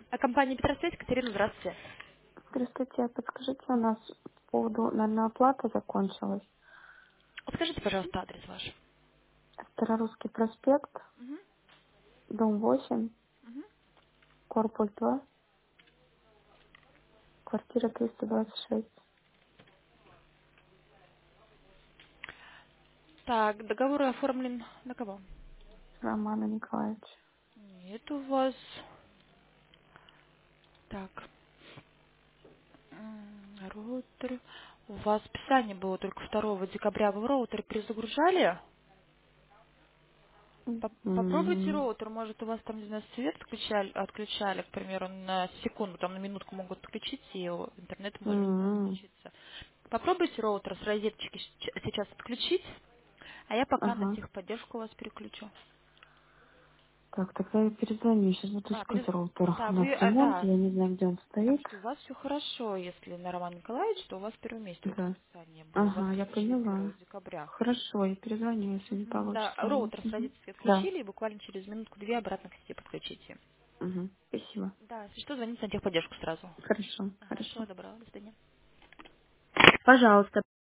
А компания Петросвязь, Катерина, здравствуйте. Здравствуйте, подскажите, у нас по поводу, наверное, оплата закончилась. Скажите, пожалуйста, адрес ваш. Старорусский проспект, Мгм, дом 8, мгм. корпус 2, квартира 326. Так, договор оформлен на кого? Романа Николаевича. Нет у вас. Так, роутер. У вас списание было только 2 декабря. Вы роутер перезагружали? Попробуйте М, роутер, может у вас там, не знаю, свет отключали, к примеру, на секунду, там на минутку могут отключить, и интернет может м, отключиться. Попробуйте роутер с розеточки сейчас отключить, а я пока на Ага. техподдержку вас переключу. Так, тогда я перезвоню. Сейчас буду Да, искать роутер. да, У нас вы, ремонт, да, я не знаю, где он стоит. слушайте, у вас все хорошо, если на Роман Николаевич, то у вас первое место только Да. списание было. У вас Ага, я включили поняла. 1 декабря. Хорошо, я перезвоню, если не Да, получится у вас. роутер с Мгм. розетки Да. отключили, и буквально через минутку-две обратно к сети подключите. Угу. Спасибо. Да, если что, звоните на техподдержку сразу. Хорошо, Ага, хорошо. всего доброго, до свидания. Пожалуйста.